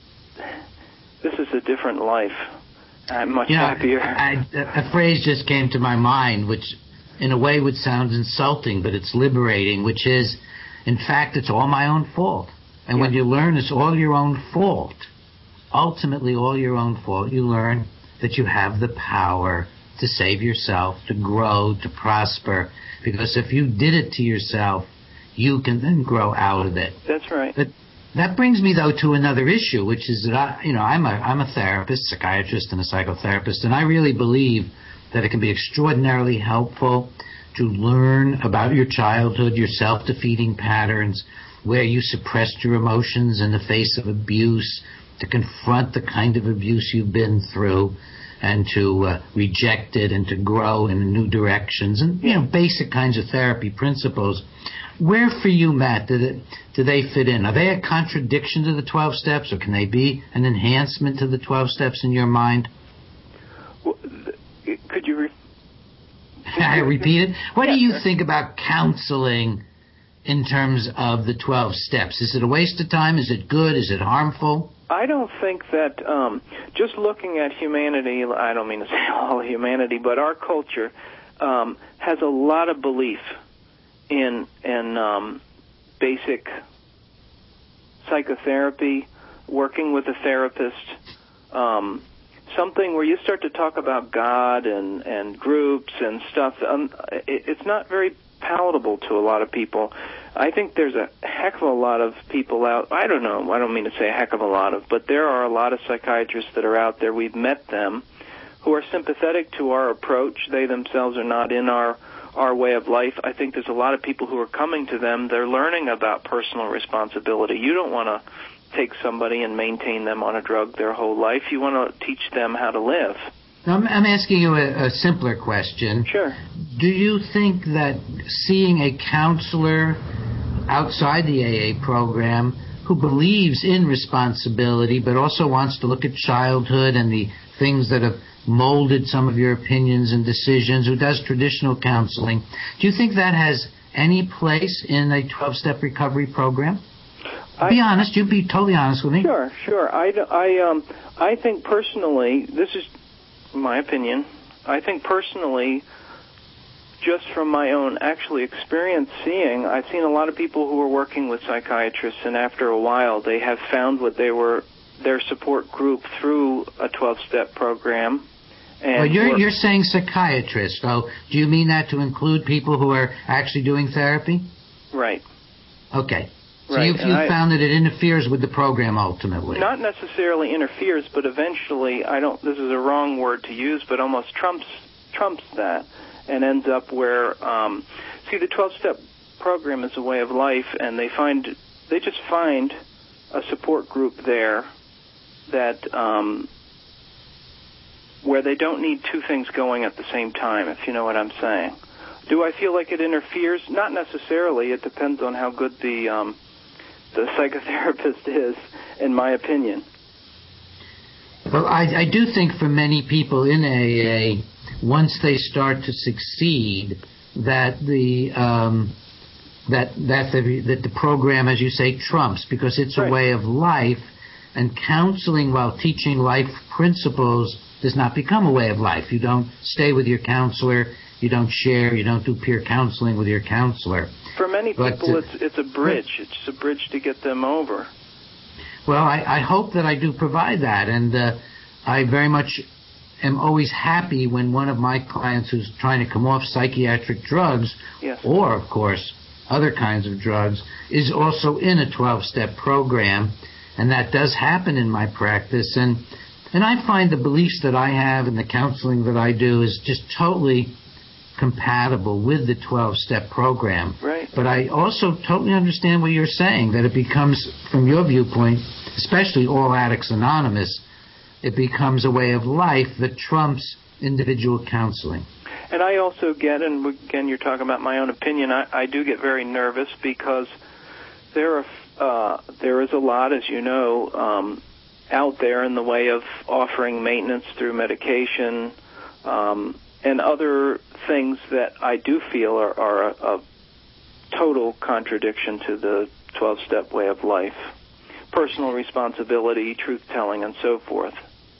this is a different life. I'm much you know, happier. I, a phrase just came to my mind, which in a way would sound insulting, but it's liberating, which is, in fact, it's all my own fault. And yeah. when you learn it's all your own fault, ultimately all your own fault, you learn that you have the power to save yourself, to grow, to prosper. Because if you did it to yourself, you can then grow out of it. That's right. But that brings me, though, to another issue, which is that I, you know, I'm a I'm a therapist, psychiatrist, and a psychotherapist, and I really believe that it can be extraordinarily helpful to learn about your childhood, your self-defeating patterns, where you suppressed your emotions in the face of abuse, to confront the kind of abuse you've been through, and to uh, reject it and to grow in new directions, and you know, basic kinds of therapy principles. Where for you, Matt, do they, do they fit in? Are they a contradiction to the twelve steps, or can they be an enhancement to the twelve steps in your mind? Well, could you re- I repeat it? What yeah, do you sure. think about counseling in terms of the twelve steps? Is it a waste of time? Is it good? Is it harmful? I don't think that um, just looking at humanity, I don't mean to say all of humanity, but our culture um, has a lot of belief in in um, basic psychotherapy, working with a therapist, um, something where you start to talk about God and, and groups and stuff. Um, it, it's not very palatable to a lot of people. I think there's a heck of a lot of people out, I don't know, I don't mean to say a heck of a lot of, but there are a lot of psychiatrists that are out there, we've met them, who are sympathetic to our approach. They themselves are not in our our way of life. I think there's a lot of people who are coming to them, they're learning about personal responsibility. You don't want to take somebody and maintain them on a drug their whole life. You want to teach them how to live. I'm, I'm asking you a, a simpler question. Sure. Do you think that seeing a counselor outside the A A program who believes in responsibility but also wants to look at childhood and the things that have molded some of your opinions and decisions, who does traditional counseling, do you think that has any place in a twelve-step recovery program? I, be honest. You be totally honest with me. Sure, sure. I, I, um, I think personally, this is my opinion, I think personally, just from my own actually experience seeing, I've seen a lot of people who are working with psychiatrists, and after a while they have found what they were, their support group through a twelve-step program. And well, you're, you're saying psychiatrists, though. Do you mean that to include people who are actually doing therapy? Right. Okay. So right. you've, you've I, found that it interferes with the program ultimately. Not necessarily interferes, but eventually, I don't, this is a wrong word to use, but almost trumps trumps that, and ends up where, um, see, the twelve-step program is a way of life, and they find, they just find a support group there that, um, where they don't need two things going at the same time, if you know what I'm saying. Do I feel like it interferes? Not necessarily. It depends on how good the um, the psychotherapist is, in my opinion. Well, I, I do think for many people in A A, once they start to succeed, that the um, that that the that the program, as you say, trumps, because it's a Right. way of life, and counseling while teaching life principles does not become a way of life. You don't stay with your counselor, you don't share, you don't do peer counseling with your counselor. For many But, people, uh, it's it's a bridge. It's a bridge to get them over. Well, I, I hope that I do provide that, and uh, I very much am always happy when one of my clients who's trying to come off psychiatric drugs, Yes. or, of course, other kinds of drugs, is also in a twelve-step program, and that does happen in my practice. And and I find the beliefs that I have and the counseling that I do is just totally compatible with the twelve-step program. Right. But I also totally understand what you're saying, that it becomes, from your viewpoint, especially All Addicts Anonymous, it becomes a way of life that trumps individual counseling. And I also get, and again, you're talking about my own opinion, I, I do get very nervous because there are uh, there is a lot, as you know, um, out there in the way of offering maintenance through medication um, and other things that I do feel are, are a, a total contradiction to the twelve-step way of life. Personal responsibility, truth-telling, and so forth.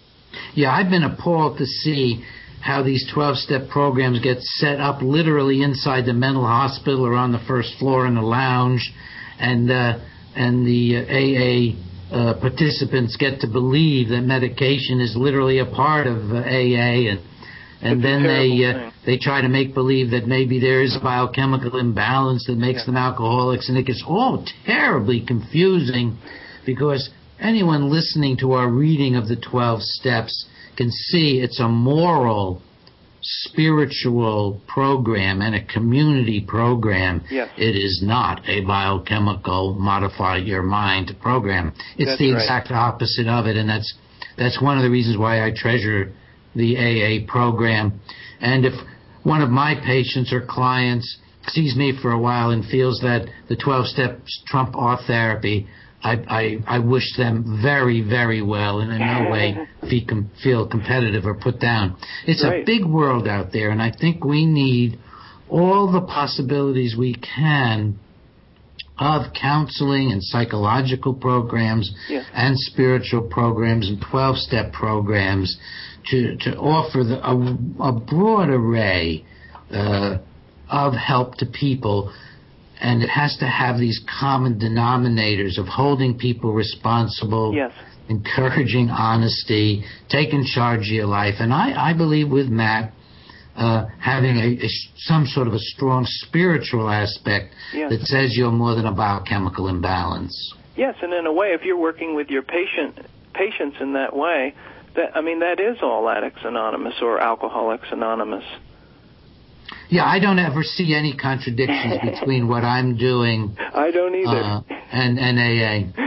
Yeah, I've been appalled to see how these twelve-step programs get set up literally inside the mental hospital or on the first floor in the lounge, and uh, and the uh, A A uh, participants get to believe that medication is literally a part of uh, A A, and and It's a then they terrible uh, thing. they try to make believe that maybe there is a biochemical imbalance that makes Yeah. them alcoholics, and it gets all terribly confusing, because anyone listening to our reading of the twelve steps can see it's a moral, spiritual program and a community program. Yes. It is not a biochemical modify your mind program. It's That's the right. exact opposite of it, and that's that's one of the reasons why I treasure the A A program. And if one of my patients or clients sees me for a while and feels that the twelve steps trump our therapy, I, I, I wish them very, very well, and in no way fe- com- feel competitive or put down. It's Right. a big world out there, and I think we need all the possibilities we can of counseling and psychological programs Yeah. and spiritual programs and twelve-step programs to, to offer the, a, a broad array uh, of help to people. And it has to have these common denominators of holding people responsible, Yes. encouraging honesty, taking charge of your life. And I, I believe with Matt, uh, having a, a, some sort of a strong spiritual aspect Yes. that says you're more than a biochemical imbalance. Yes, and in a way, if you're working with your patient patients in that way, that I mean, that is All Addicts Anonymous or Alcoholics Anonymous. Yeah, I don't ever see any contradictions between what I'm doing I don't either. uh, and, and A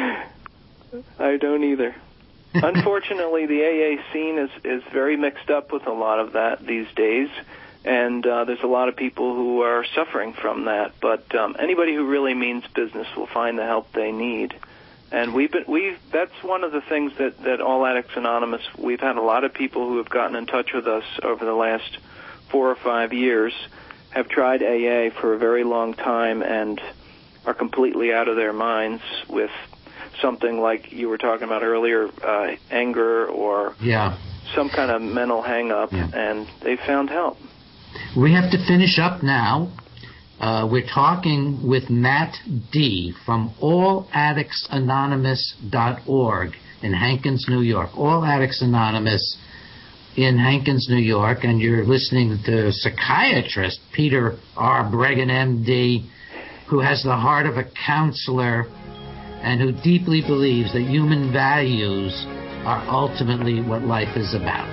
A. I don't either. Unfortunately, the A A scene is, is very mixed up with a lot of that these days, and uh, there's a lot of people who are suffering from that. But um, anybody who really means business will find the help they need. And we've been, we've, that's one of the things that, that All Addicts Anonymous, we've had a lot of people who have gotten in touch with us over the last four or five years, have tried A A for a very long time and are completely out of their minds with something like you were talking about earlier, uh, anger or Yeah. some kind of mental hang-up, Yeah. and they found help. We have to finish up now. Uh, we're talking with Matt D. from all addicts anonymous dot org in Hankins, New York. All Addicts Anonymous in Hankins, New York, and you're listening to psychiatrist Peter R. Breggin, M D, who has the heart of a counselor and who deeply believes that human values are ultimately what life is about.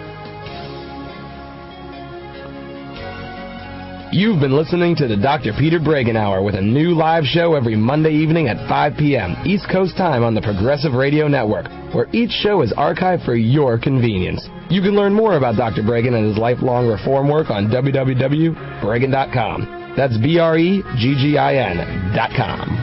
You've been listening to the Doctor Peter Breggin Hour with a new live show every Monday evening at five p.m. East Coast time on the Progressive Radio Network, where each show is archived for your convenience. You can learn more about Doctor Breggin and his lifelong reform work on w w w dot breggin dot com. That's B R E G G I N dot com.